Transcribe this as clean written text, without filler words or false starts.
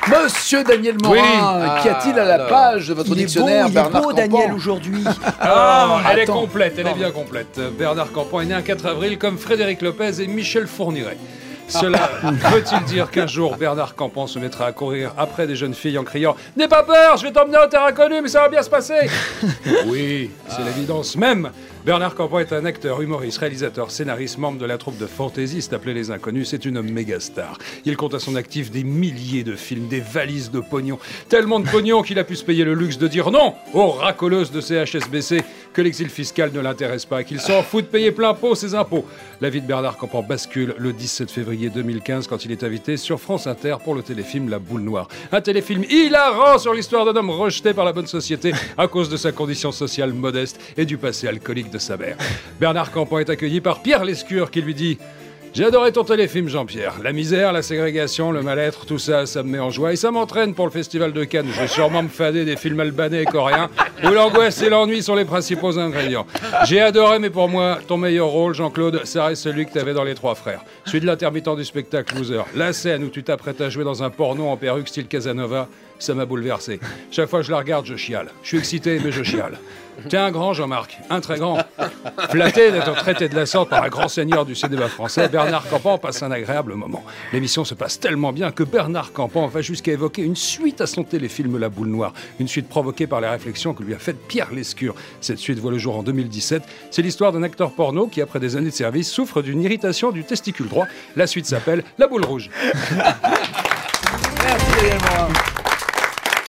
Monsieur Daniel Morin, qu'y a-t-il à la page de votre dictionnaire, Bernard Campan? Daniel, aujourd'hui. Elle est complète, elle est bien complète. Bernard Campan est né un 4 avril comme Frédéric Lopez et Michel Fourniret. Cela veut-il dire qu'un jour, Bernard Campan se mettra à courir après des jeunes filles en criant « N'aie pas peur, je vais t'emmener au terrain inconnu, mais ça va bien se passer !» Oui, c'est l'évidence même. Bernard Campan est un acteur, humoriste, réalisateur, scénariste, membre de la troupe de fantaisistes appelée Les Inconnus. C'est une méga star. Il compte à son actif des milliers de films, des valises de pognon. Tellement de pognon qu'il a pu se payer le luxe de dire non aux racoleuses de CHSBC, que l'exil fiscal ne l'intéresse pas, qu'il s'en fout de payer plein pot ses impôts. La vie de Bernard Campan bascule le 17 février 2015 quand il est invité sur France Inter pour le téléfilm La Boule Noire. Un téléfilm hilarant sur l'histoire d'un homme rejeté par la bonne société à cause de sa condition sociale modeste et du passé alcoolique de sa mère. Bernard Campan est accueilli par Pierre Lescure qui lui dit « J'ai adoré ton téléfilm, Jean-Pierre. La misère, la ségrégation, le mal-être, tout ça, ça me met en joie et ça m'entraîne pour le festival de Cannes. Je vais sûrement me fader des films albanais et coréens où l'angoisse et l'ennui sont les principaux ingrédients. J'ai adoré, mais pour moi, ton meilleur rôle, Jean-Claude, ça reste celui que t'avais dans Les Trois Frères. Celui de l'intermittent du spectacle loser. La scène où tu t'apprêtes à jouer dans un porno en perruque style Casanova, ça m'a bouleversé. Chaque fois que je la regarde, je chiale. Je suis excité, mais je chiale. T'es un grand, Jean-Marc, un très grand. Flatté d'être traité de la sorte par un grand seigneur du cinéma français, Bernard Campan passe un agréable moment. L'émission se passe tellement bien que Bernard Campan va jusqu'à évoquer une suite à son téléfilm La Boule Noire. Une suite provoquée par les réflexions que lui a faites Pierre Lescure. Cette suite voit le jour en 2017. C'est l'histoire d'un acteur porno qui, après des années de service, souffre d'une irritation du testicule droit. La suite s'appelle La Boule Rouge. Merci Daniel Morin.